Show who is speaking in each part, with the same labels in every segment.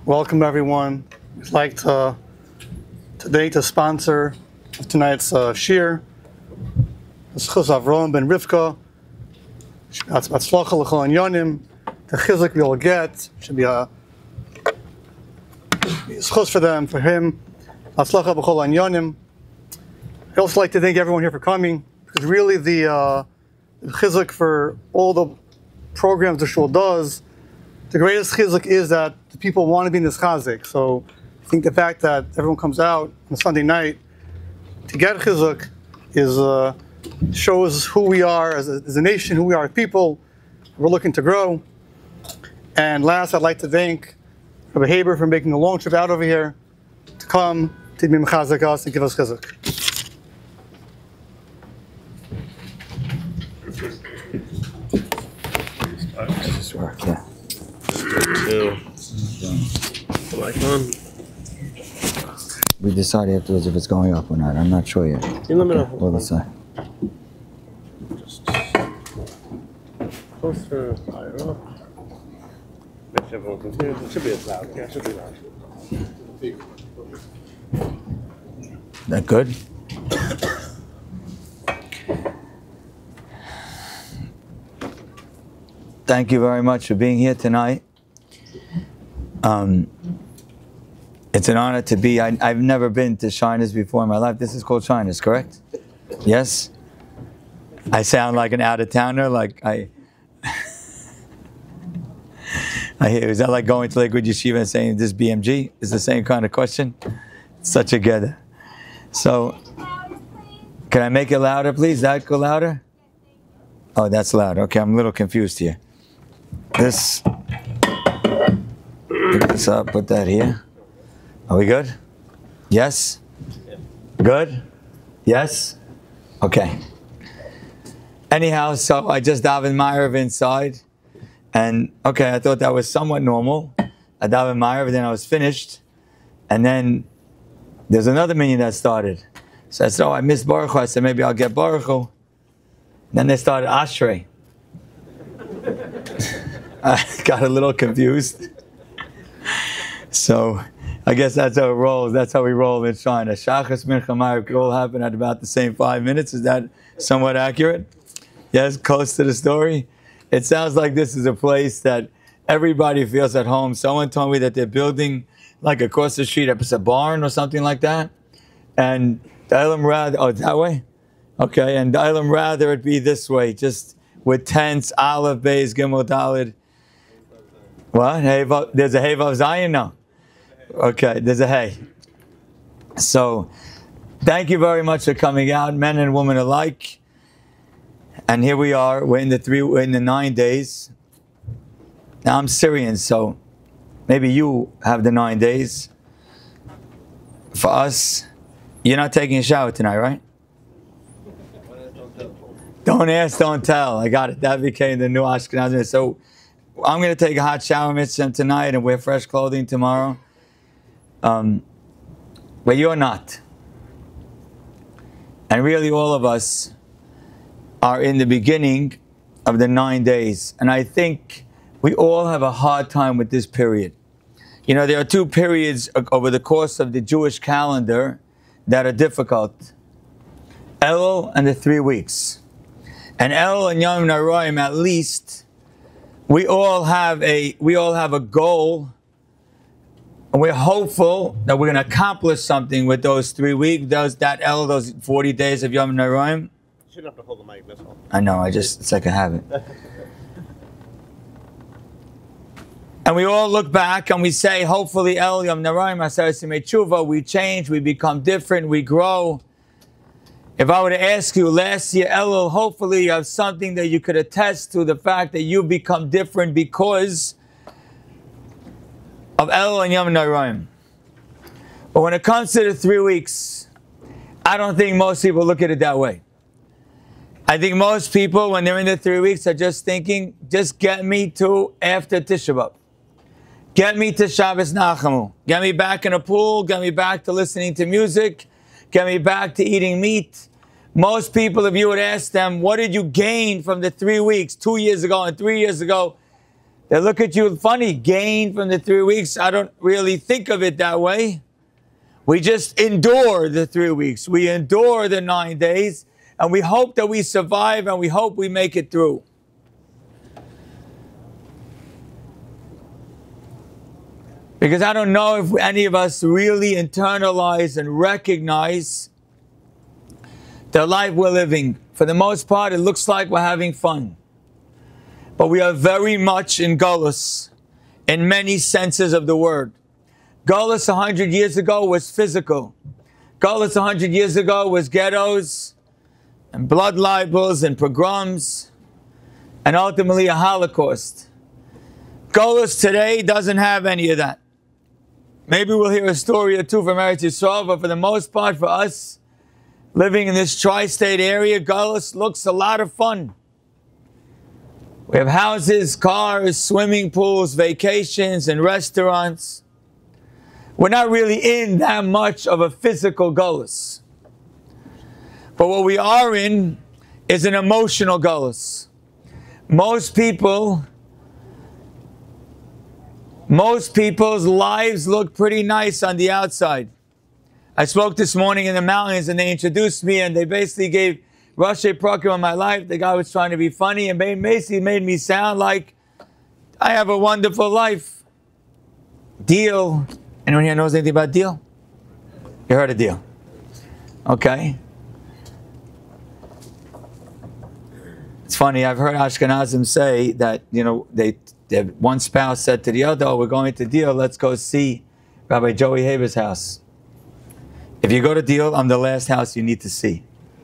Speaker 1: Welcome everyone. We'd like to today to sponsor tonight's shir. Schus Avram ben Rivka. That's Batzlacha l'chol Yonim. The chizuk we will get should be a schus for them, for him. Batzlacha b'chol Yonim. I'd also like to thank everyone here for coming, because really the chizuk for all the programs the shul does, the greatest chizuk is that the people want to be in this chazik. So I think the fact that everyone comes out on a Sunday night to get chizuk is shows who we are as a nation, who we are as people. We're looking to grow. And last, I'd like to thank Rabbi Haber for making a long trip out over here to come to be mechazek us and give us chizuk.
Speaker 2: This work, yeah. We decide afterwards if it's going up or not. I'm not sure yet. We'll decide.
Speaker 3: Just closer, higher up. Make sure everyone can hear. It should be as loud. Yeah, it should be loud.
Speaker 2: That good? Thank you very much for being here tonight. It's an honor to be. I've never been to Shiners before in my life. This is called Shiners, correct? Yes? I sound like an out-of-towner, like I hear, is that like going to Lakewood Yeshiva and saying this BMG? Is the same kind of question? It's such a gather. So, can I make it louder, please? That go louder? Oh, that's loud. Okay, I'm a little confused here. This, pick this up, put that here. Are we good? Yes? Good? Yes? Okay. Anyhow, so I just davened Ma'ariv inside. And, okay, I thought that was somewhat normal. I davened Ma'ariv, then I was finished. And then there's another minyan that started. So I said, oh, I missed Baruch Hu. I said, maybe I'll get Baruch Hu. Then they started Ashrei. I got a little confused. So I guess that's how it rolls. That's how we roll in China. Shachas Mincha Ma'ariv could all happen at about the same 5 minutes. Is that somewhat accurate? Yes, close to the story. It sounds like this is a place that everybody feels at home. Someone told me that they're building like across the street, it's a barn or something like that. And I'd rather, oh, that way? Okay, and I'd rather it be this way, just with tents, Aleph, Beis, Gimel, Daled. What? There's a Hey Vav Zayin? No. Okay, there's a Hey. So, thank you very much for coming out, men and women alike. And here we are, we're in the 9 days. Now I'm Syrian, so maybe you have the 9 days. For us, you're not taking a shower tonight, right? Don't ask, don't tell. I got it. That became the new Ashkenazim. So I'm going to take a hot shower mitzvah tonight and wear fresh clothing tomorrow. But you're not. And really all of us are in the beginning of the 9 days. And I think we all have a hard time with this period. You know, there are two periods over the course of the Jewish calendar that are difficult. Elul and the 3 weeks. And Elul and Yom Naraim, at least, we all have a goal, and we're hopeful that we're going to accomplish something with those 3 weeks, those 40 days of Yom Naraim.
Speaker 3: You shouldn't have to hold the mic this one.
Speaker 2: I know, it's like a habit. And we all look back and we say, hopefully, El Yom Naraim, Aseret Simei Tshuva, we change, we become different, we grow. If I were to ask you last year, Elul, hopefully you have something that you could attest to the fact that you become different because of Elul and Yom Naraim. But when it comes to the 3 weeks, I don't think most people look at it that way. I think most people, when they're in the 3 weeks, are just thinking, just get me to after Tisha B'Av. Get me to Shabbos Nachamu. Get me back in a pool. Get me back to listening to music. Get me back to eating meat. Most people, if you would ask them, what did you gain from the 3 weeks 2 years ago and 3 years ago? They look at you funny, gain from the 3 weeks. I don't really think of it that way. We just endure the 3 weeks. We endure the 9 days, and we hope that we survive, and we hope we make it through. Because I don't know if any of us really internalize and recognize the life we're living. For the most part, it looks like we're having fun. But we are very much in Golus, in many senses of the word. Golus 100 years ago was physical. Golus 100 years ago was ghettos, and blood libels, and pogroms, and ultimately a Holocaust. Golus today doesn't have any of that. Maybe we'll hear a story or two from Eretz Yisrael, but for the most part, for us, living in this tri-state area, Golus looks a lot of fun. We have houses, cars, swimming pools, vacations, and restaurants. We're not really in that much of a physical Golus. But what we are in is an emotional Golus. Most people's lives look pretty nice on the outside. I spoke this morning in the mountains, and they introduced me, and they basically gave Rashi Prakim on my life. The guy was trying to be funny and basically made me sound like I have a wonderful life. Deal. Anyone here knows anything about Deal? You heard of Deal? Okay. It's funny, I've heard Ashkenazim say that, one spouse said to the other, "Oh, we're going to Deal, let's go see Rabbi Joey Haber's house. If you go to Deal, I'm the last house you need to see."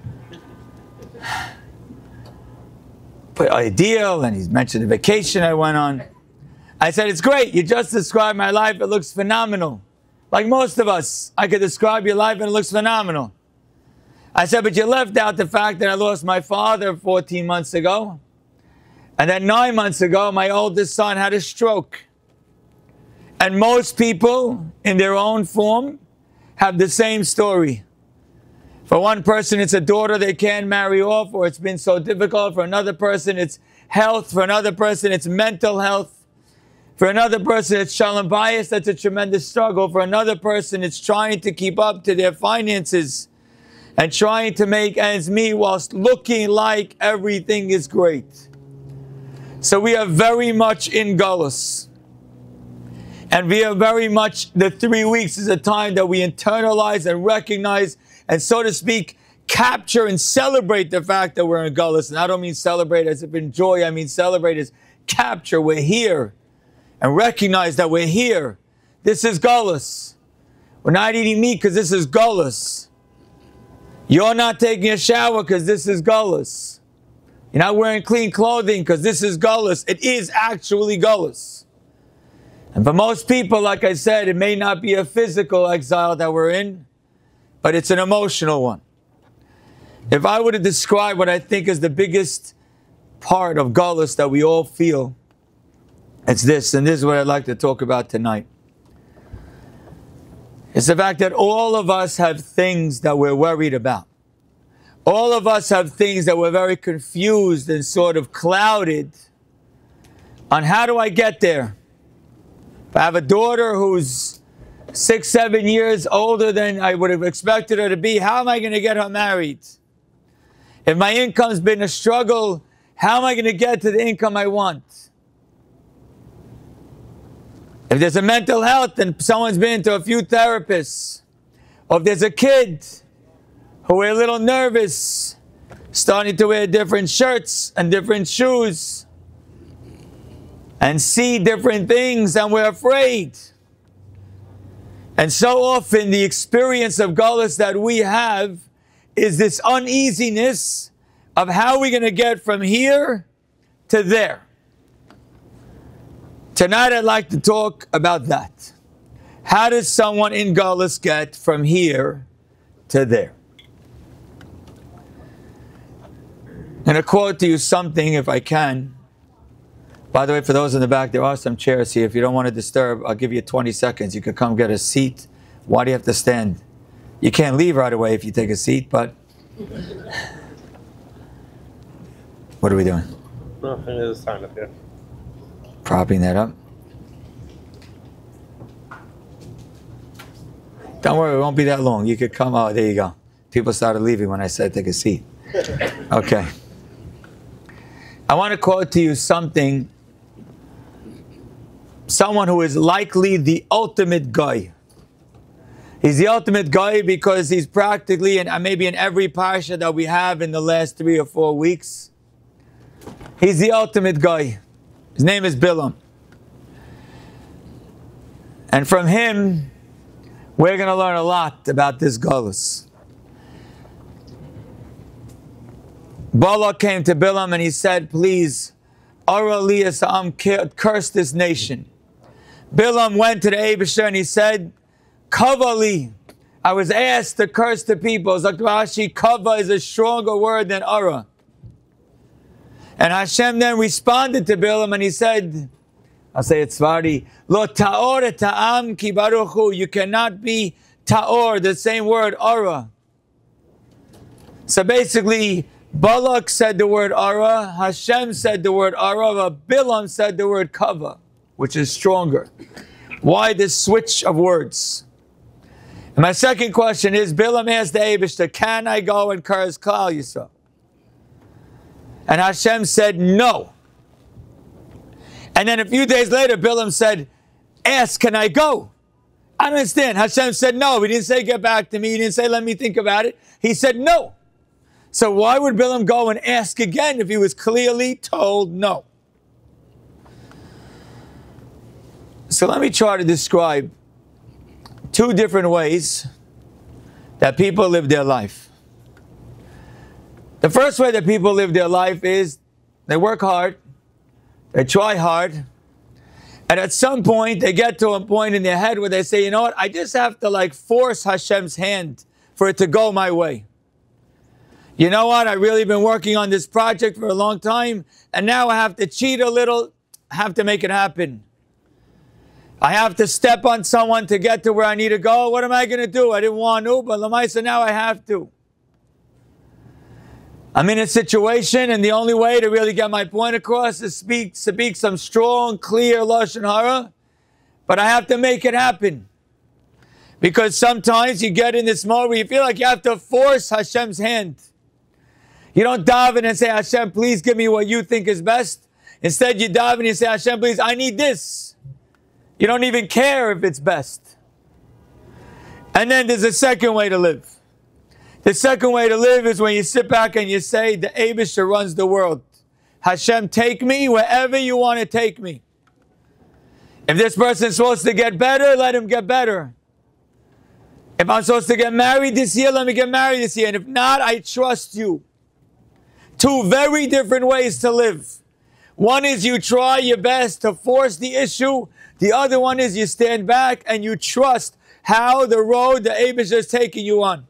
Speaker 2: But a Deal, and he's mentioned a vacation I went on. I said, "It's great, you just described my life, it looks phenomenal. Like most of us, I could describe your life and it looks phenomenal." I said, "But you left out the fact that I lost my father 14 months ago. And then 9 months ago, my oldest son had a stroke. And most people, in their own form, have the same story. For one person, it's a daughter they can't marry off, or it's been so difficult. For another person, it's health. For another person, it's mental health. For another person, it's shalom bayis. That's a tremendous struggle. For another person, it's trying to keep up to their finances and trying to make ends meet whilst looking like everything is great." So we are very much in Golus. And we are very much, the 3 weeks is a time that we internalize and recognize and, so to speak, capture and celebrate the fact that we're in Golus. And I don't mean celebrate as if enjoy, I mean celebrate as capture. We're here. And recognize that we're here. This is Golus. We're not eating meat because this is Golus. You're not taking a shower because this is Golus. You're not wearing clean clothing because this is Golus. It is actually Golus. And for most people, like I said, it may not be a physical exile that we're in, but it's an emotional one. If I were to describe what I think is the biggest part of Golus that we all feel, it's this, and this is what I'd like to talk about tonight. It's the fact that all of us have things that we're worried about. All of us have things that we're very confused and sort of clouded on how do I get there. If I have a daughter who's 6, 7 years older than I would have expected her to be, how am I going to get her married? If my income's been a struggle, how am I going to get to the income I want? If there's a mental health and someone's been to a few therapists, or if there's a kid who are a little nervous, starting to wear different shirts and different shoes, and see different things, and we're afraid. And so often the experience of Golus that we have is this uneasiness of how we're going to get from here to there. Tonight I'd like to talk about that. How does someone in Golus get from here to there? I'm going to quote to you something, if I can. By the way, for those in the back, there are some chairs here. If you don't want to disturb, I'll give you 20 seconds. You could come get a seat. Why do you have to stand? You can't leave right away if you take a seat, but... What are we doing?
Speaker 3: Nothing, there's a sign up here.
Speaker 2: Propping that up. Don't worry, it won't be that long. You could come. Oh, there you go. People started leaving when I said take a seat. Okay. I want to quote to you something. Someone who is likely the ultimate guy. He's the ultimate guy because he's practically, and maybe in every parsha that we have in the last 3 or 4 weeks, he's the ultimate guy. His name is Bilam. And from him, we're going to learn a lot about this Galus. Balak came to Bilam and he said, please, Ara liyasam, curse this nation. Bilam went to the Eibusher and he said, Kavali, I was asked to curse the people. Zakvashi, Kava is a stronger word than Ara. And Hashem then responded to Bilam and he said, I'll say it Svardi, Lo ta'or ta'am ki baruchu. You cannot be ta'or, the same word, Ara. So basically, Balak said the word Ara, Hashem said the word Ara, but Bilam said the word Kava, which is stronger. Why this switch of words? And my second question is, Bilam asked the Eibishter, can I go and curse Klal Yisrael? And Hashem said no. And then a few days later, Bilam said, ask, can I go? I don't understand. Hashem said no. He didn't say get back to me. He didn't say let me think about it. He said no. So why would Bilam go and ask again if he was clearly told no? So let me try to describe 2 different ways that people live their life. The first way that people live their life is they work hard, they try hard, and at some point they get to a point in their head where they say, you know what, I just have to force Hashem's hand for it to go my way. You know what, I've really been working on this project for a long time, and now I have to cheat a little, have to make it happen. I have to step on someone to get to where I need to go. What am I going to do? I didn't want to, but Lamaisa, now I have to. I'm in a situation, and the only way to really get my point across is speak some strong, clear Lashon Hara, but I have to make it happen. Because sometimes you get in this mode where you feel like you have to force Hashem's hand. You don't daven and say, Hashem, please give me what you think is best. Instead, you daven and you say, Hashem, please, I need this. You don't even care if it's best. And then there's a second way to live. The second way to live is when you sit back and you say, the Eibusher runs the world. Hashem, take me wherever you want to take me. If this person's supposed to get better, let him get better. If I'm supposed to get married this year, let me get married this year. And if not, I trust you. 2 very different ways to live. One is you try your best to force the issue. The other one is you stand back and you trust how the road the Eibusher is taking you on.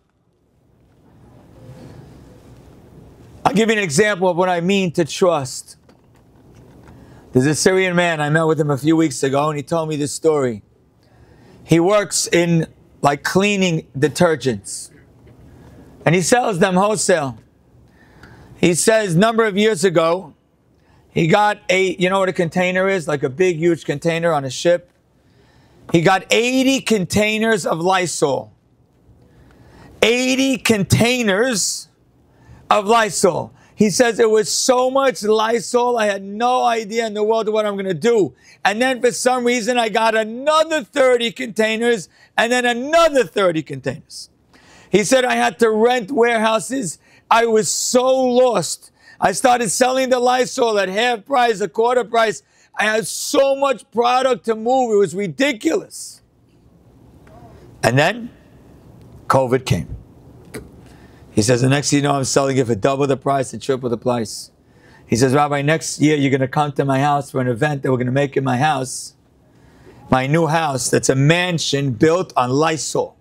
Speaker 2: I'll give you an example of what I mean to trust. There's a Syrian man, I met with him a few weeks ago, and he told me this story. He works in cleaning detergents. And he sells them wholesale. He says a number of years ago, he got you know what a container is? Like a big, huge container on a ship. He got 80 containers of Lysol. 80 containers of Lysol. He says it was so much Lysol, I had no idea in the world what I'm going to do. And then for some reason, I got another 30 containers and then another 30 containers. He said I had to rent warehouses. I was so lost. I started selling the Lysol at half price, a quarter price. I had so much product to move. It was ridiculous. And then COVID came. He says, the next thing you know, I'm selling it for double the price and triple the price. He says, Rabbi, next year you're going to come to my house for an event that we're going to make in my house. My new house, that's a mansion built on Lysol.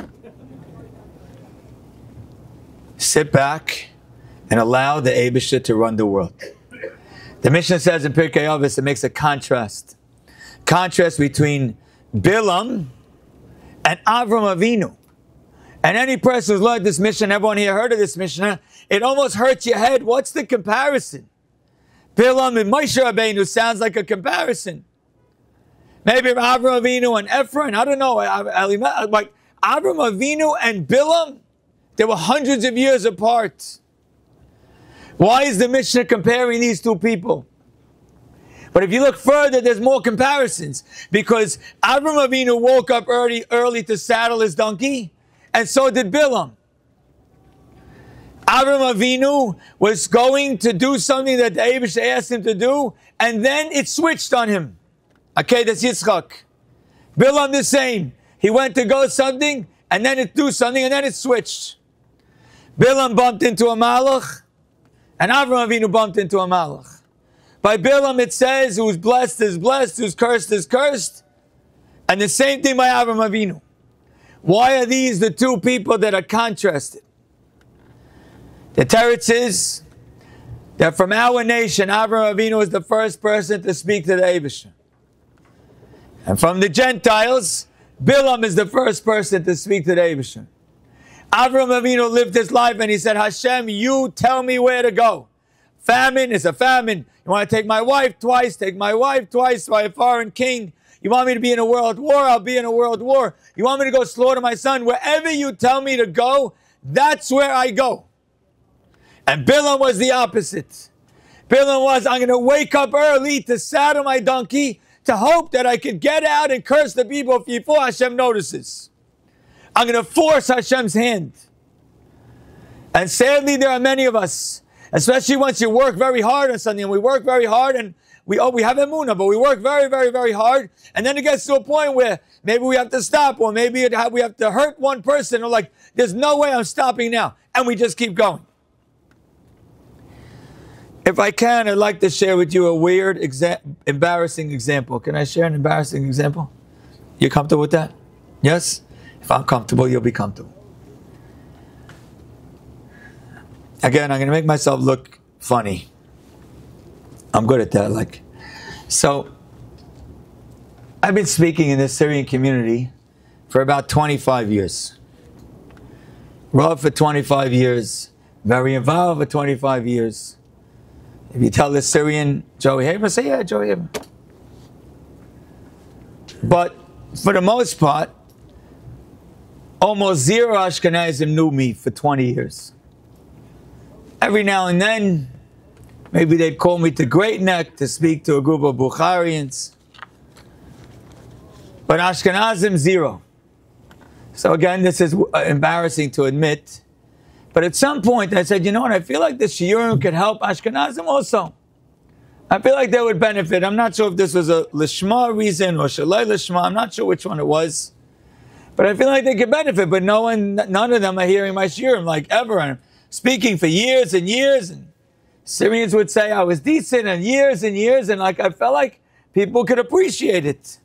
Speaker 2: Sit back and allow the Eibusher to run the world. The Mishnah says in Pirkei Avos, it makes a contrast. Contrast between Bilam and Avram Avinu. And any person who's learned this Mishnah, everyone here heard of this Mishnah, it almost hurts your head. What's the comparison? Bilam and Moshe Rabbeinu sounds like a comparison. Maybe Avraham Avinu and Ephron, I don't know. Like Avraham Avinu and Bilam, they were hundreds of years apart. Why is the Mishnah comparing these two people? But if you look further, there's more comparisons. Because Avraham Avinu woke up early to saddle his donkey, and so did Bilam. Avraham Avinu was going to do something that the Eibusha asked him to do, and then it switched on him. Okay, that's Yitzchak. Bilam the same. He went to go something, and then it do something, and then it switched. Bilam bumped into a malach, and Avraham Avinu bumped into a malach. By Bilam it says, who's blessed is blessed, who's cursed is cursed. And the same thing by Avraham Avinu. Why are these the two people that are contrasted? The teretz is that from our nation, Avraham Avinu is the first person to speak to the Eibusha. And from the Gentiles, Bilam is the first person to speak to the Eibusha. Avraham Avinu lived his life and he said, Hashem, you tell me where to go. Famine is a famine. You want to take my wife twice? Take my wife twice by a foreign king. You want me to be in a world war? I'll be in a world war. You want me to go slaughter my son? Wherever you tell me to go, that's where I go. And Bilam was the opposite. Bilam was, I'm going to wake up early to saddle my donkey to hope that I could get out and curse the people before Hashem notices. I'm going to force Hashem's hand. And sadly, there are many of us, especially once you work very hard on something, and we work very hard, and we have emunah, but we work very, very, very hard, and then it gets to a point where maybe we have to stop, or maybe we have to hurt one person, or like, there's no way I'm stopping now, and we just keep going. If I can, I'd like to share with you a weird, embarrassing example. Can I share an embarrassing example? You comfortable with that? Yes? If I'm comfortable, you'll be comfortable. Again, I'm going to make myself look funny. I'm good at that. So, I've been speaking in this Syrian community for about 25 years. Rav for 25 years. Very involved for 25 years. If you tell the Syrian Joey Haber, say, yeah, Joey Haber. But for the most part, almost zero Ashkenazim knew me for 20 years. Every now and then, maybe they'd call me to Great Neck to speak to a group of Bukharians. But Ashkenazim, zero. So again, this is embarrassing to admit. But at some point, I said, you know what, I feel like the shiurim could help Ashkenazim also. I feel like they would benefit. I'm not sure if this was a lishma reason or shalai lishma. I'm not sure which one it was. But I feel like they could benefit. But none of them are hearing my shiurim like ever. And I'm speaking for years and years. And Syrians would say I was decent and years. And I felt like people could appreciate it.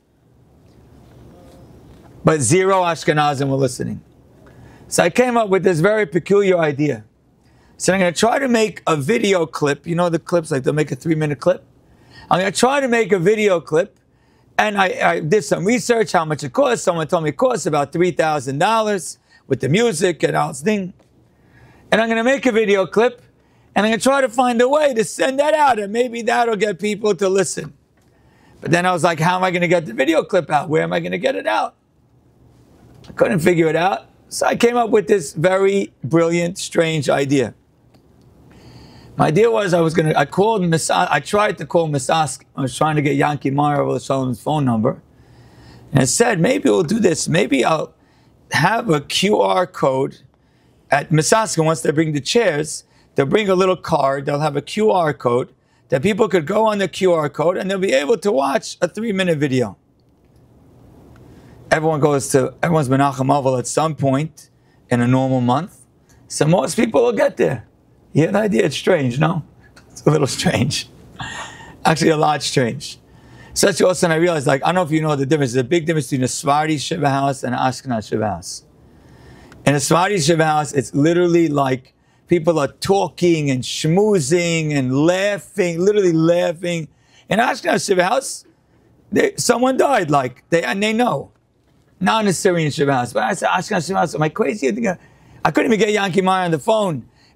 Speaker 2: But zero Ashkenazim were listening. So I came up with this very peculiar idea. So I'm going to try to make a video clip. You know the clips, like they'll make a 3-minute clip? I'm going to try to make a video clip. And I did some research, how much it costs. Someone told me it costs about $3,000 with the music and all this thing. And I'm going to make a video clip. And I'm going to try to find a way to send that out. And maybe that'll get people to listen. But then I was like, how am I going to get the video clip out? Where am I going to get it out? I couldn't figure it out. So I came up with this very brilliant, strange idea. My idea was I tried to call Misask. I was trying to get Yanki Meyer Shalom's phone number. And I said, maybe we'll do this. Maybe I'll have a QR code at Misask. Once they bring the chairs, they'll bring a little card. They'll have a QR code that people could go on the QR code and they'll be able to watch a 3-minute video. Everyone's Menachem Aval at some point in a normal month. So most people will get there. You have an idea? It's strange, no? It's a little strange. Actually, a lot strange. Such also, I realized, I don't know if you know the difference. There's a big difference between a Sephardi Shiva house and an Ashkenaz Shiva house. In a Sephardi Shiva house, it's literally like people are talking and schmoozing and laughing, literally laughing. In Ashkenaz Shiva house, someone died, and they know. Not in a Syrian Shiva house. But I said, Ashkenaz Shiva house, am I crazy? I couldn't even get Yanki Meyer on the phone.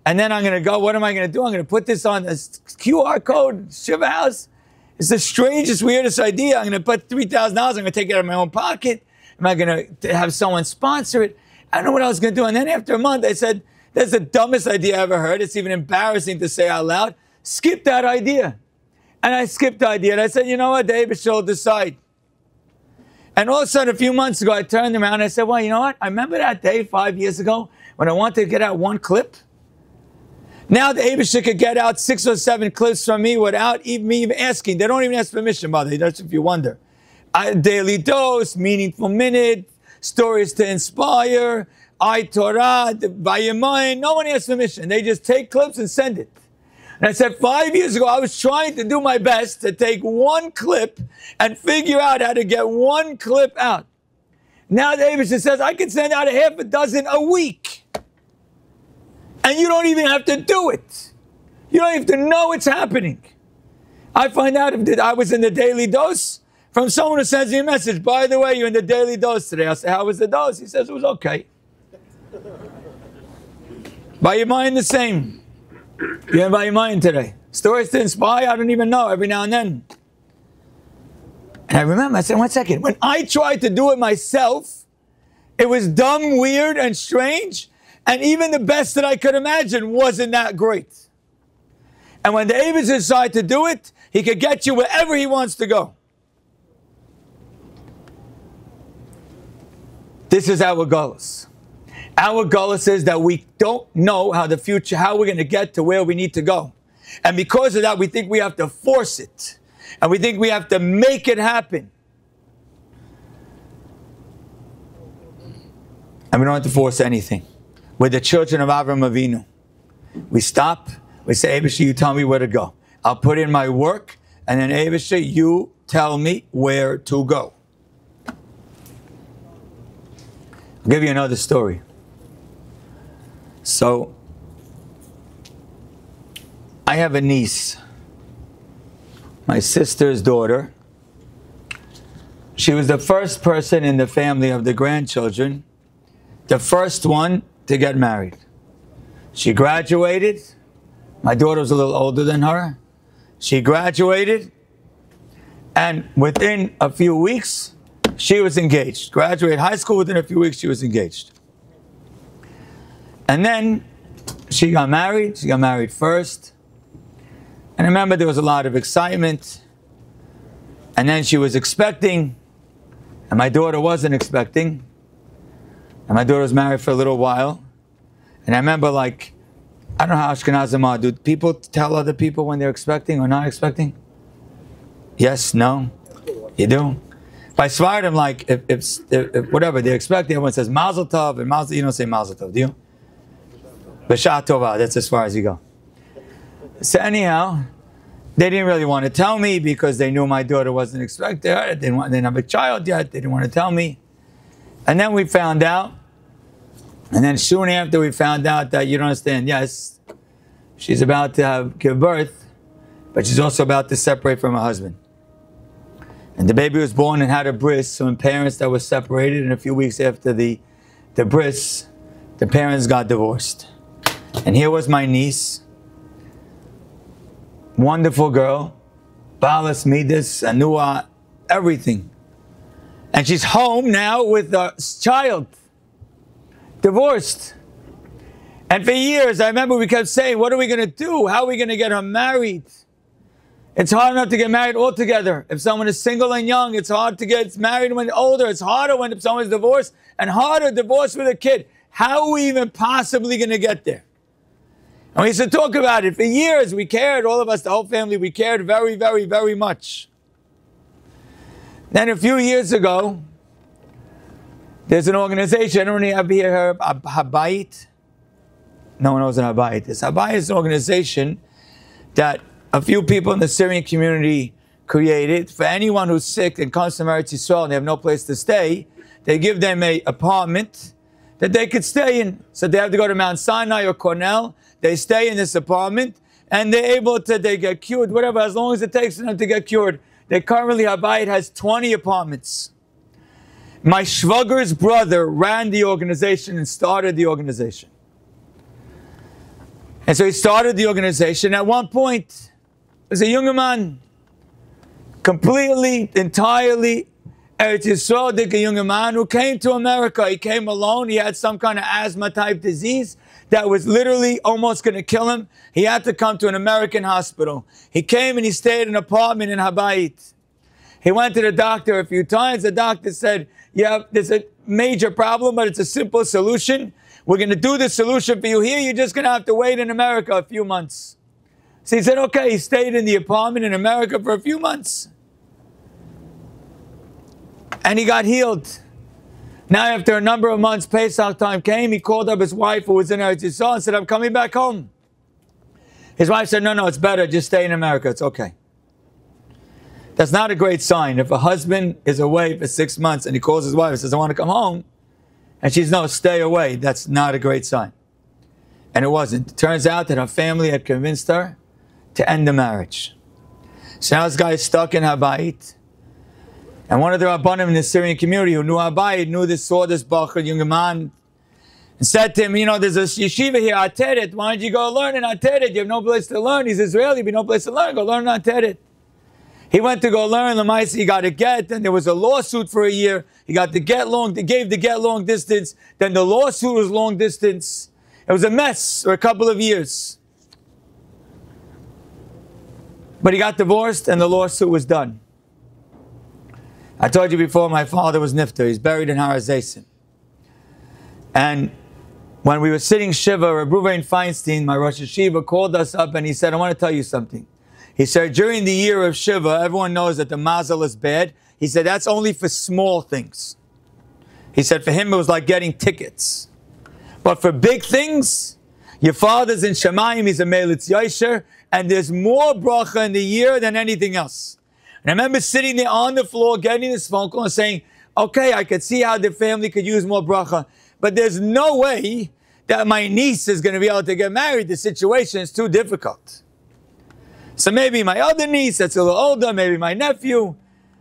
Speaker 2: And then I'm going to go, what am I going to do? I'm going to put this on this QR code, Shiva House. It's the strangest, weirdest idea. I'm going to put $3,000. I'm going to take it out of my own pocket. Am I going to have someone sponsor it? I don't know what I was going to do. And then after a month, I said, that's the dumbest idea I ever heard. It's even embarrassing to say out loud. Skip that idea. And I skipped the idea. And I said, you know what? David shall decide. And all of a sudden, a few months ago, I turned around and I said, well, you know what? I remember that day 5 years ago when I wanted to get out one clip. Now the Abishah could get out 6 or 7 clips from me without me even asking. They don't even ask permission, by the way. That's if you wonder. Daily dose, meaningful minute, stories to inspire, Torah, Vayemayim. No one asks permission. They just take clips and send it. And I said 5 years ago, I was trying to do my best to take one clip and figure out how to get one clip out. Now the Abishah says, I can send out a half a dozen a week. And you don't even have to do it. You don't have to know it's happening. I find out if I was in the daily dose from someone who sends me a message. By the way, you're in the daily dose today. I say, how was the dose? He says, it was okay. By your mind, the same. You're by your mind today. Stories to inspire, I don't even know, every now and then. And I remember, I said, 1 second. When I tried to do it myself, it was dumb, weird, and strange. And even the best that I could imagine wasn't that great. And when the Abishah decides to do it, he could get you wherever he wants to go. This is our gullus. Our gullus is that we don't know how we're going to get to where we need to go. And because of that, we think we have to force it. And we think we have to make it happen. And we don't have to force anything. We're the children of Avraham Avinu. We stop. We say, Abishah, you tell me where to go. I'll put in my work. And then, Abishah, you tell me where to go. I'll give you another story. So, I have a niece. My sister's daughter. She was the first person in the family of the grandchildren. The first one to get married. She graduated. My daughter was a little older than her. She graduated, and within a few weeks, she was engaged. Graduated high school, within a few weeks, she was engaged. And then she got married. She got married first. And I remember there was a lot of excitement. And then she was expecting, and my daughter wasn't expecting. And my daughter was married for a little while. And I remember, I don't know how Ashkenazim are. Do people tell other people when they're expecting or not expecting? Yes, no? You do? By Svardim, if whatever they're expecting, everyone says Mazel Tov, and Mazel, you don't say Mazel Tov, do you? B'Shah Tovah, that's as far as you go. So anyhow, they didn't really want to tell me because they knew my daughter wasn't expecting her. They didn't have a child yet. They didn't want to tell me. And then we found out. And then soon after we found out that, you don't understand, yes, she's about to give birth, but she's also about to separate from her husband. And the baby was born and had a bris, so when parents that were separated, and a few weeks after the bris, the parents got divorced. And here was my niece, wonderful girl, Balas Midas, Anua, everything. And she's home now with a child. Divorced. And for years, I remember we kept saying, what are we going to do? How are we going to get her married? It's hard enough to get married altogether. If someone is single and young, it's hard to get married when older. It's harder when someone's divorced, and harder divorced with a kid. How are we even possibly going to get there? And we used to talk about it. For years, we cared, all of us, the whole family, we cared very, very, very much. Then a few years ago, there's an organization, I don't really have here, Habayit. No one knows what Habayit is. Habayit is an organization that a few people in the Syrian community created. For anyone who's sick and comes to Eretz Yisrael and they have no place to stay, they give them an apartment that they could stay in. So they have to go to Mount Sinai or Cornell. They stay in this apartment and they're able to, they get cured, whatever, as long as it takes for them to get cured. They currently, Habayit has 20 apartments. My Shvager's brother ran the organization and started the organization. And so he started the organization. At one point, there's a young man, completely, entirely Eretz Yisrael, a young man who came to America. He came alone. He had some kind of asthma type disease that was literally almost going to kill him. He had to come to an American hospital. He came and he stayed in an apartment in Habayit. He went to the doctor a few times. The doctor said, yeah, there's a major problem, but it's a simple solution. We're going to do the solution for you here. You're just going to have to wait in America a few months. So he said, okay. He stayed in the apartment in America for a few months. And he got healed. Now, after a number of months, Pesach time came. He called up his wife, who was in Eretz Yisrael, and said, I'm coming back home. His wife said, no, it's better. Just stay in America. It's okay. That's not a great sign. If a husband is away for 6 months and he calls his wife and says, I want to come home, and she's, no, stay away, that's not a great sign. And it wasn't. It turns out that her family had convinced her to end the marriage. So now this guy is stuck in Habayit. And one of the Rabbanim in the Syrian community who knew Habayit, saw this Bachar, young man, and said to him, you know, there's a yeshiva here, Ateret. Why don't you go learn in Ateret? You have no place to learn. He's Israeli, but no place to learn. Go learn in Ateret. He went to go learn the Lamaisa. He got a get. Then there was a lawsuit for a year. He got the get long. They gave the get long distance. Then the lawsuit was long distance. It was a mess for a couple of years. But he got divorced and the lawsuit was done. I told you before, my father was Nifter. He's buried in Har HaZeisim. And when we were sitting Shiva, Reb Ruvain Feinstein, my Rosh Hashiva, called us up and he said, I want to tell you something. He said, during the year of Shiva, everyone knows that the mazel is bad. He said, that's only for small things. He said, for him, it was like getting tickets. But for big things, your father's in Shemayim, he's a Melitz Yosher, and there's more bracha in the year than anything else. And I remember sitting there on the floor, getting this phone call and saying, okay, I could see how the family could use more bracha, but there's no way that my niece is going to be able to get married. The situation is too difficult. So maybe my other niece that's a little older, maybe my nephew,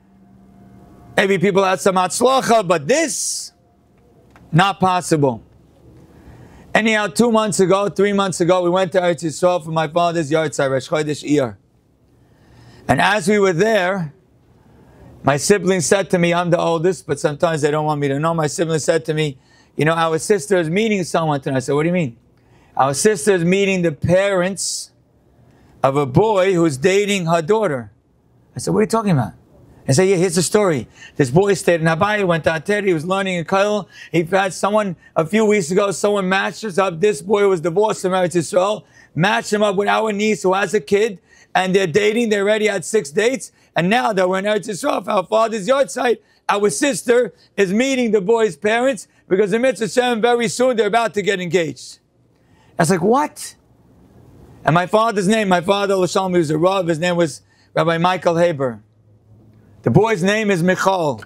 Speaker 2: maybe people had some hatzlacha, but this, not possible. Anyhow, 3 months ago, we went to Eretz Yisrael for my father's yahrzeit, Rosh Chodesh Iyar. And as we were there, my sibling said to me, I'm the oldest, but sometimes they don't want me to know. My sibling said to me, you know, our sister is meeting someone tonight. I said, what do you mean? Our sister is meeting the parents of a boy who's dating her daughter. I said, what are you talking about? I said, yeah, here's the story. This boy stayed in Habayit, went to Ateret, he was learning in Kail. He had someone, a few weeks ago, someone matched us up. This boy was divorced from Eretz Yisrael, matched him up with our niece who has a kid, and they're dating. They already had 6 dates, and now that we're in Eretz Yisrael for our father's yahrzeit, our sister is meeting the boy's parents, because in Mitzvah Shem, very soon, they're about to get engaged. I was like, what? And my father's name, my father, L'Shalom, he was a Rav, his name was Rabbi Michael Haber. The boy's name is Michal.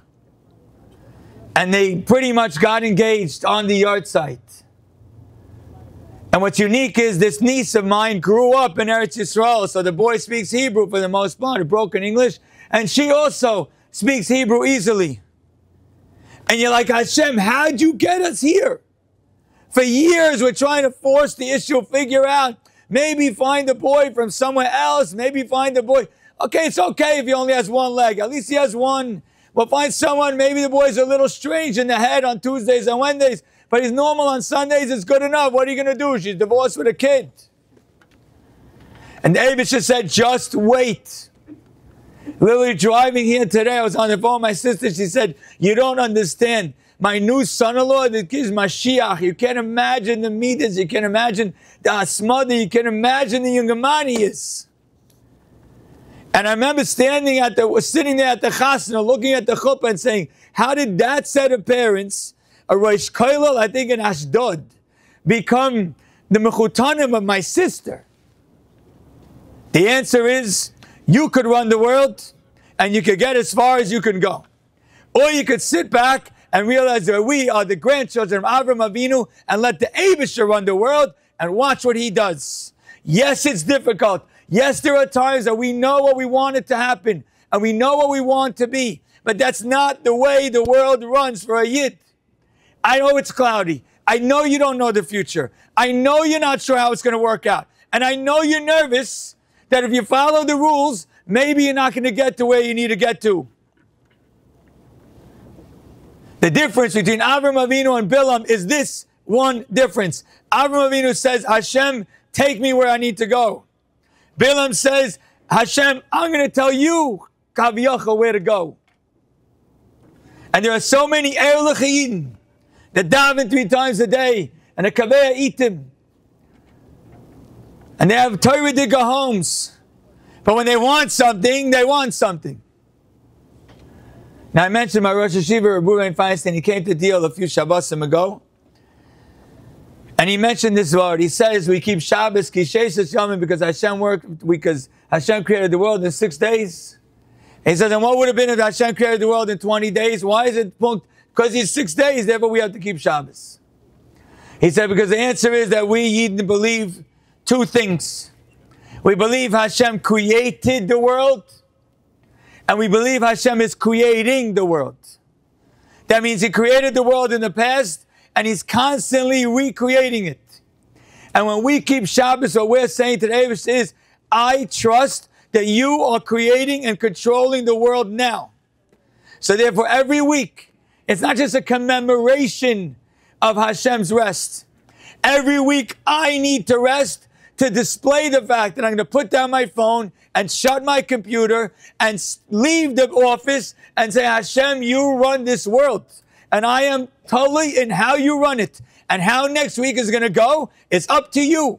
Speaker 2: And they pretty much got engaged on the yahrzeit. And what's unique is this niece of mine grew up in Eretz Yisrael, so the boy speaks Hebrew for the most part, broken English, and she also speaks Hebrew easily. And you're like, Hashem, how'd you get us here? For years, we're trying to force the issue, figure out, maybe find a boy from somewhere else, maybe find a boy. Okay, it's okay if he only has one leg. At least he has one. We'll find someone, maybe the boy's a little strange in the head on Tuesdays and Wednesdays, but he's normal on Sundays, it's good enough. What are you going to do? She's divorced with a kid. And David just said, just wait. Literally driving here today, I was on the phone with my sister, she said, you don't understand. My new son-in-law, the kid is Mashiach. You can't imagine the midas, you can't imagine the asmada, you can't imagine the young man he is. And I remember sitting there at the chasna, looking at the chuppah and saying, how did that set of parents, a Rosh Koilel, I think in Ashdod, become the mechutanim of my sister? The answer is, you could run the world and you could get as far as you can go. Or you could sit back and realize that we are the grandchildren of Avram Avinu and let the Eibusher run the world and watch what he does. Yes, it's difficult. Yes, there are times that we know what we want it to happen and we know what we want to be, but that's not the way the world runs for a Yid. I know it's cloudy. I know you don't know the future. I know you're not sure how it's going to work out. And I know you're nervous that if you follow the rules, maybe you're not going to get to where you need to get to. The difference between Avram Avinu and Bilam is this one difference. Avram Avinu says, Hashem, take me where I need to go. Bilam says, Hashem, I'm going to tell you, Kaviyachal, where to go. And there are so many Eir L'Chayim that daven 3 times a day, and a Kaveh Itim. And they have Torah digger homes. But when they want something, they want something. Now I mentioned my Rosh Hashiva, Rabbi Reuven Feinstein, he came to deal a few Shabbosim ago. And he mentioned this word. He says we keep Shabbos, Kishes Yomim, because Hashem created the world in 6 days. And he says, and what would have been if Hashem created the world in 20 days? Why is it? Because it's 6 days, therefore we have to keep Shabbos. He said, because the answer is that we Yidden believe 2 things. We believe Hashem created the world, and we believe Hashem is creating the world. That means He created the world in the past, and He's constantly recreating it. And when we keep Shabbos, what we're saying today is, I trust that you are creating and controlling the world now. So therefore, every week, it's not just a commemoration of Hashem's rest. Every week, I need to rest to display the fact that I'm going to put down my phone and shut my computer and leave the office and say, Hashem, you run this world. And I am totally in how you run it. And how next week is going to go, it's up to you.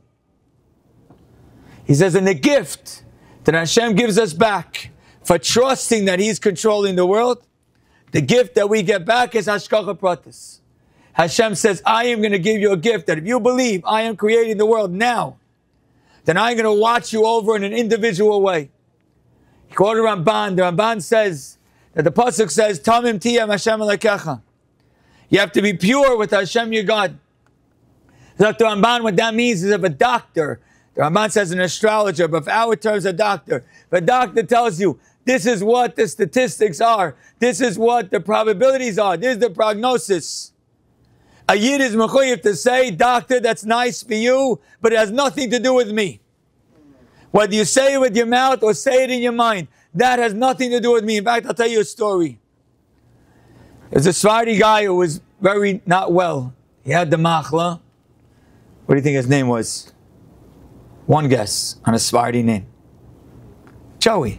Speaker 2: He says, and the gift that Hashem gives us back for trusting that He's controlling the world, the gift that we get back is Hashgacha Pratis. Hashem says, I am going to give you a gift that if you believe I am creating the world now, then I'm going to watch you over in an individual way. He quoted Ramban. The Ramban says that the pasuk says, Tamim tiyam Hashem Elokecha. You have to be pure with Hashem your God. Dr. Ramban, what that means is if a doctor, the Ramban says an astrologer, but for our terms a doctor, if a doctor tells you, this is what the statistics are, this is what the probabilities are, this is the prognosis. A Yid is mechuyev to say, doctor, that's nice for you, but it has nothing to do with me. Whether you say it with your mouth or say it in your mind, that has nothing to do with me. In fact, I'll tell you a story. There's a Sephardi guy who was very not well. He had the machla. What do you think his name was? One guess on a Sephardi name. Joey.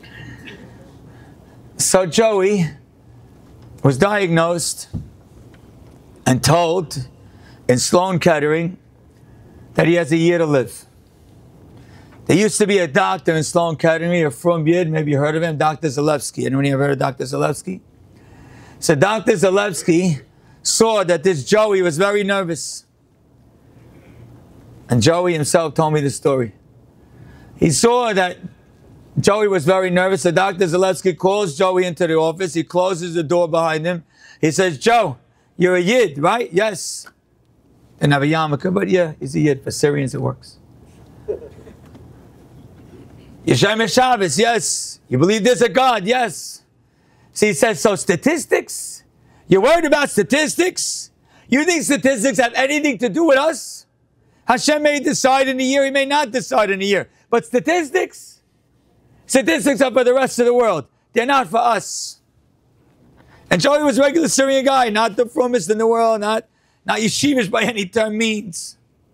Speaker 2: So Joey was diagnosed and told in Sloan Kettering that he has a year to live. There used to be a doctor in Sloan Kettering, a from Yid, maybe you heard of him, Dr. Zalewski. Anyone ever heard of Dr. Zalewski? So Dr. Zalewski saw that this Joey was very nervous. And Joey himself told me the story. He saw that Joey was very nervous. So Dr. Zalewski calls Joey into the office. He closes the door behind him. He says, Joe, you're a Yid, right? Yes. Didn't have a yarmulke, but yeah, he's a Yid. For Syrians, it works. Yeshem Shabbos, yes. You believe there's a God, yes. So he says, so statistics? You're worried about statistics? You think statistics have anything to do with us? Hashem may decide in a year, He may not decide in a year. But statistics? Statistics are for the rest of the world. They're not for us. And Joey was a regular Syrian guy, not the frommest in the world, not yeshivish by any term means.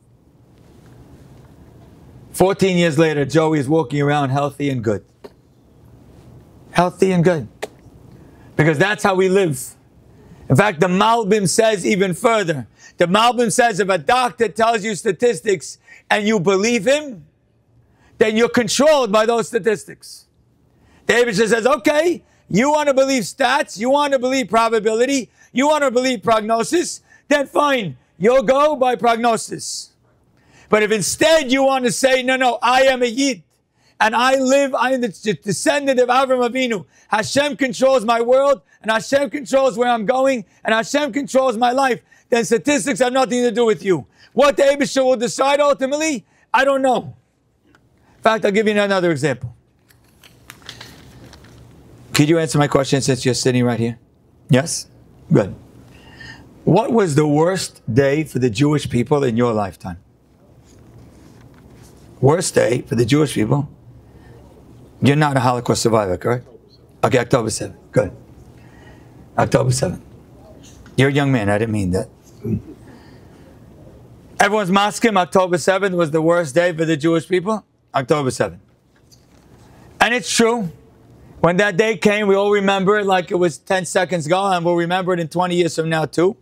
Speaker 2: 14 years later, Joey is walking around healthy and good. Healthy and good. Because that's how we live. In fact, the Malbim says even further. The Malbim says if a doctor tells you statistics and you believe him, then you're controlled by those statistics. David says, okay, you want to believe stats, you want to believe probability, you want to believe prognosis, then fine, you'll go by prognosis. But if instead you want to say, no, I am a Yid, and I am the descendant of Avram Avinu, Hashem controls my world, and Hashem controls where I'm going, and Hashem controls my life, then statistics have nothing to do with you. What the Eibusher will decide ultimately, I don't know. In fact, I'll give you another example. Could you answer my question since you're sitting right here? Yes? Good. What was the worst day for the Jewish people in your lifetime? Worst day for the Jewish people? You're not a Holocaust survivor, correct? Okay, October 7th. Good. October 7th. You're a young man. I didn't mean that. Everyone's masking October 7th was the worst day for the Jewish people? October 7th. And it's true. When that day came, we all remember it like it was 10 seconds ago, and we'll remember it in 20 years from now too.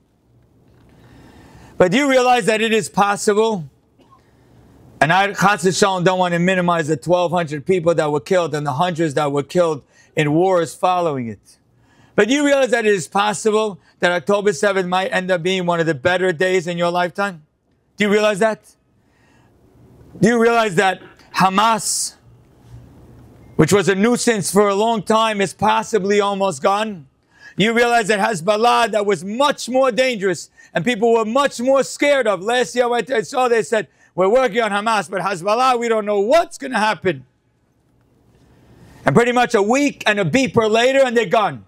Speaker 2: But do you realize that it is possible? And I, Chas v'Shalom, don't want to minimize the 1,200 people that were killed and the hundreds that were killed in wars following it. But do you realize that it is possible that October 7th might end up being one of the better days in your lifetime? Do you realize that? Do you realize that Hamas, which was a nuisance for a long time, is possibly almost gone? You realize that Hezbollah, that was much more dangerous and people were much more scared of. Last year I saw they said, we're working on Hamas, but Hezbollah, we don't know what's going to happen. And pretty much a week and a beeper later, and they're gone.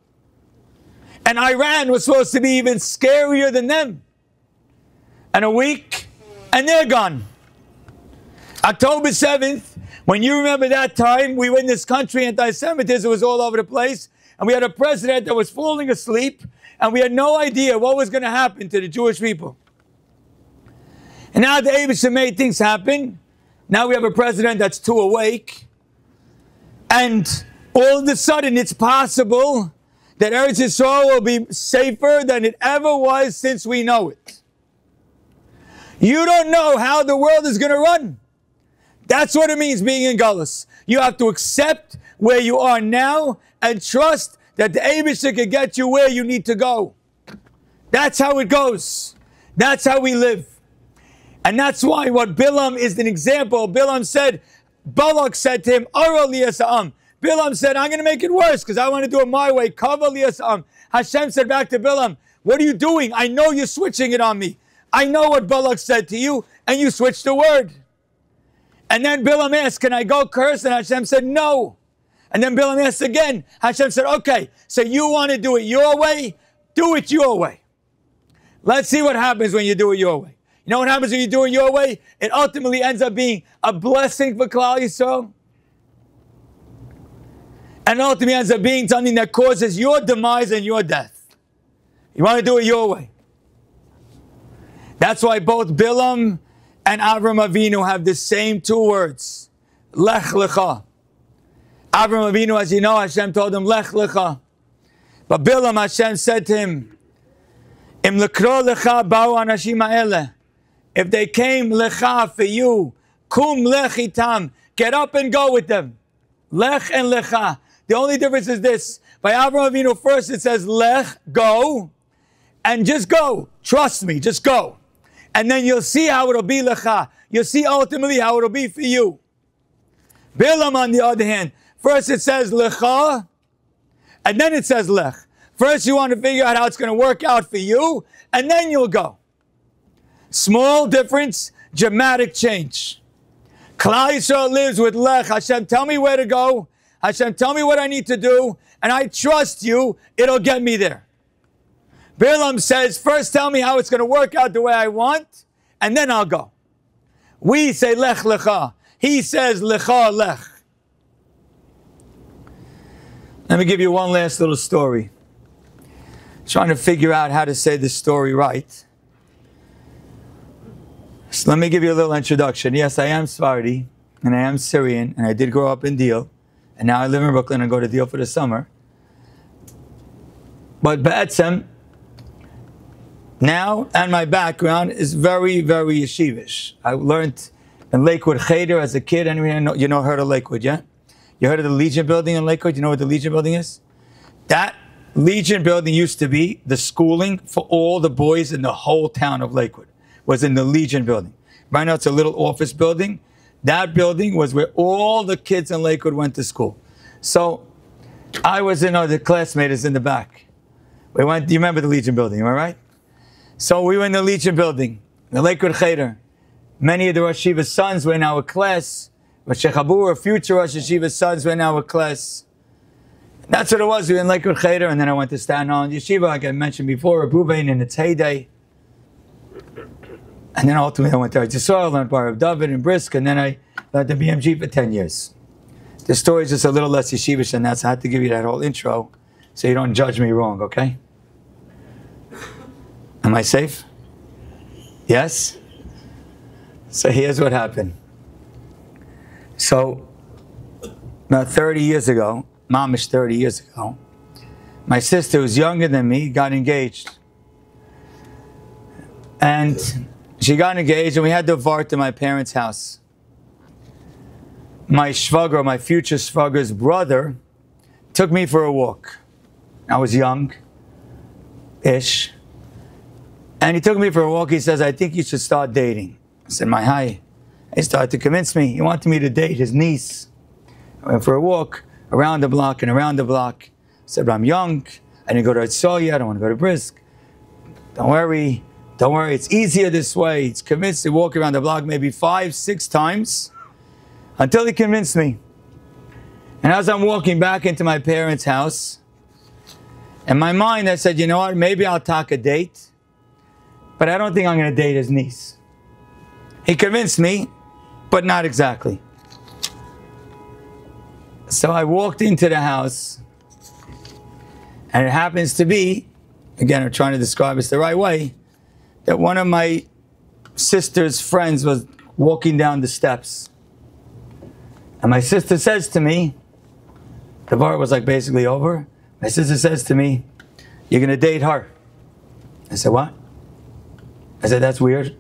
Speaker 2: And Iran was supposed to be even scarier than them. And a week, and they're gone. October 7th, when you remember that time, we were in this country, anti-Semitism was all over the place, and we had a president that was falling asleep, and we had no idea what was going to happen to the Jewish people. And now the Eibusher made things happen. Now we have a president that's too awake. And all of a sudden it's possible that Eretz Yisrael will be safer than it ever was since we know it. You don't know how the world is going to run. That's what it means being in Galus. You have to accept where you are now and trust that the Eibusher can get you where you need to go. That's how it goes. That's how we live. And that's why what Bilam is an example. Bilam said, Balak said to him, Ara li yasa'am. Bilam said, I'm going to make it worse because I want to do it my way. Kava li yasa'am. Hashem said back to Bilam, what are you doing? I know you're switching it on me. I know what Balak said to you, and you switched the word. And then Bilam asked, can I go curse? And Hashem said, no. And then Bilam asked again. Hashem said, okay, so you want to do it your way? Do it your way. Let's see what happens when you do it your way. You know what happens when you do it your way? It ultimately ends up being a blessing for Klal Yisrael. And ultimately ends up being something that causes your demise and your death. You want to do it your way. That's why both Bilam and Avram Avinu have the same two words. Lech lecha. Avram Avinu, as you know, Hashem told him, Lech lecha. But Bilam, Hashem said to him, Im lekro lecha ba'u anashim ha'eleh. If they came lecha for you, kum lech itam, get up and go with them. Lech and lecha. The only difference is this. By Avraham Avinu first it says lech, go, and just go. Trust me, just go. And then you'll see how it'll be lecha. You'll see ultimately how it'll be for you. Bilam on the other hand, first it says lecha, and then it says lech. First you want to figure out how it's going to work out for you, and then you'll go. Small difference, dramatic change. Klal Yisrael lives with lech. Hashem, tell me where to go. Hashem, tell me what I need to do. And I trust you, it'll get me there. Bilam says, first tell me how it's going to work out the way I want, and then I'll go. We say lech lecha. He says lecha lech. Let me give you one last little story. Trying to figure out how to say this story right. So let me give you a little introduction. Yes, I am Sephardi, and I am Syrian, and I did grow up in Deal, and now I live in Brooklyn and go to Deal for the summer. But Ba'etzem, now, and my background is very, very yeshivish. I learned in Lakewood Cheder as a kid. Anyone you know heard of Lakewood, yeah? You heard of the Legion Building in Lakewood? You know what the Legion Building is? That Legion Building used to be the schooling for all the boys in the whole town of Lakewood. Was in the Legion Building. Right now it's a little office building. That building was where all the kids in Lakewood went to school. So I was in, the classmate is in the back. We went, you remember the Legion Building, am I right? So we were in the Legion Building, the Lakewood Cheder. Many of the Rosh Yeshiva's sons were in our class. Rosh Chabur, future Rosh Yeshiva's sons were in our class. That's what it was. We were in Lakewood Cheder, and then I went to Staten Island Yeshiva, like I mentioned before, Ruvain in its heyday. And then ultimately I went to Eretz Yisrael, learned Bar of David and Brisk, and then I learned the BMG for 10 years. The story is just a little less yeshivish than that, so I had to give you that whole intro so you don't judge me wrong, okay? Am I safe? Yes? So here's what happened. So, about 30 years ago, mamish 30 years ago, my sister, who's younger than me, got engaged. And she got engaged, and we had the vart in my parents' house. My shvager, my future shvager's brother, took me for a walk. I was young-ish. And he took me for a walk. He says, I think you should start dating. I said, my hi. He started to convince me. He wanted me to date his niece. I went for a walk around the block and around the block. I said, but I'm young. I didn't go to Etzol yet. I don't want to go to Brisk. Don't worry. Don't worry. It's easier this way. He's convinced to walk around the block maybe 5, 6 times until he convinced me. And as I'm walking back into my parents' house, in my mind I said, you know what? Maybe I'll take a date. But I don't think I'm going to date his niece. He convinced me, but not exactly. So I walked into the house, and it happens to be, again, I'm trying to describe this the right way, that one of my sister's friends was walking down the steps. And my sister says to me, the bar was like basically over. My sister says to me, you're going to date her. I said, what? I said, that's weird.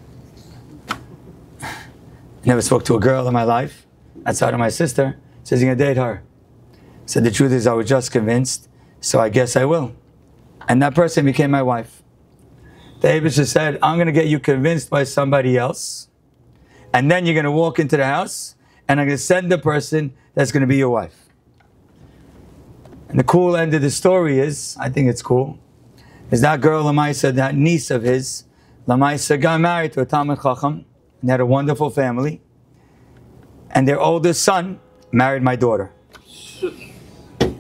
Speaker 2: I never spoke to a girl in my life outside of my sister. Says, you're going to date her. I said, the truth is I was just convinced, so I guess I will. And that person became my wife. The Eibusher said, I'm going to get you convinced by somebody else, and then you're going to walk into the house, and I'm going to send the person that's going to be your wife. And the cool end of the story is, I think it's cool, is that girl, Lamaisa, that niece of his, Lamaisa got married to a Talmid Chacham, and had a wonderful family. And their oldest son married my daughter. The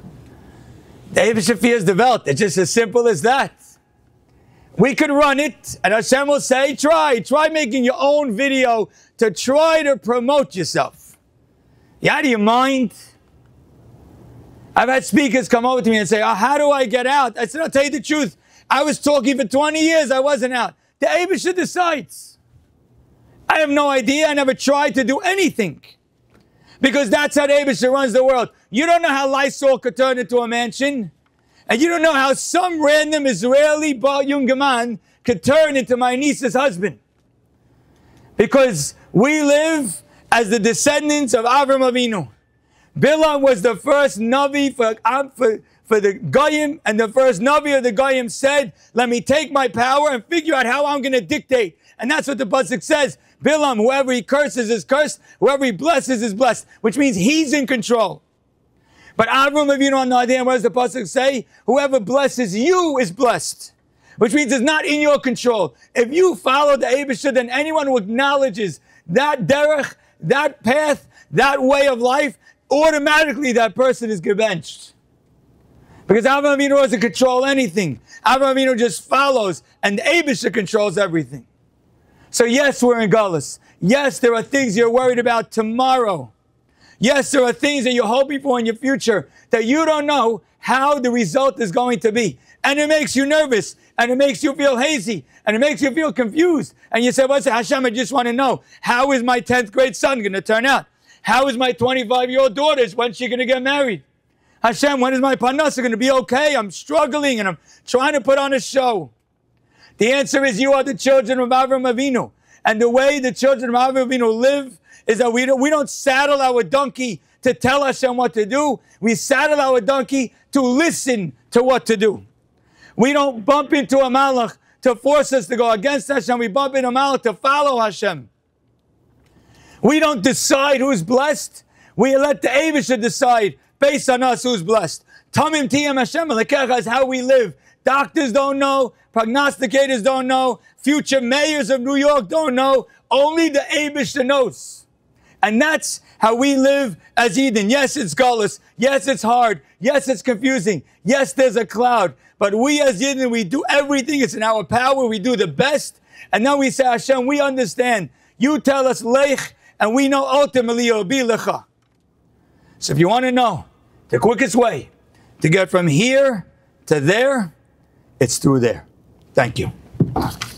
Speaker 2: Eibusher has developed. It's just as simple as that. We could run it, and Hashem will say, try making your own video to try to promote yourself. Yeah, do you mind? I've had speakers come over to me and say, how do I get out? I said, I'll tell you the truth. I was talking for 20 years. I wasn't out. The Eibusher decides. I have no idea. I never tried to do anything. Because that's how the Eibusher runs the world. You don't know how Lysol could turn into a mansion. And you don't know how some random Israeli young man could turn into my niece's husband. Because we live as the descendants of Avram Avinu. Bilam was the first Navi for the Goyim, and the first Navi of the Goyim said, let me take my power and figure out how I'm going to dictate. And that's what the pasuk says. Bilam, whoever he curses is cursed, whoever he blesses is blessed, which means he's in control. But Avram Avinu on the idea, what does the pasuk say? Whoever blesses you is blessed, which means it's not in your control. If you follow the Eibusher, then anyone who acknowledges that derech, that path, that way of life, automatically that person is gebenched. Because Avram Avinu doesn't control anything. Avram Avinu just follows, and the Eibusher controls everything. So yes, we're in Galus. Yes, there are things you're worried about tomorrow. Yes, there are things that you're hoping for in your future that you don't know how the result is going to be. And it makes you nervous, and it makes you feel hazy, and it makes you feel confused. And you say, well, Hashem, I just want to know, how is my 10th grade son going to turn out? How is my 25-year-old daughter, when's she going to get married? Hashem, when is my parnasa going to be okay? I'm struggling, and I'm trying to put on a show. The answer is you are the children of Avram Avinu. And the way the children of Avram Avinu live is that we don't saddle our donkey to tell Hashem what to do. We saddle our donkey to listen to what to do. We don't bump into a malach to force us to go against Hashem. We bump into a malach to follow Hashem. We don't decide who's blessed. We let the Eibusher decide based on us who's blessed. Tamim tiyam Hashem Elokecha is how we live. Doctors don't know. Prognosticators don't know. Future mayors of New York don't know. Only the Eibusher knows. And that's how we live as Eden. Yes, it's gullus. Yes, it's hard. Yes, it's confusing. Yes, there's a cloud. But we as Eden, we do everything. It's in our power. We do the best. And then we say, Hashem, we understand. You tell us lech, and we know ultimately it'll be lecha. So if you want to know the quickest way to get from here to there, it's through there. Thank you.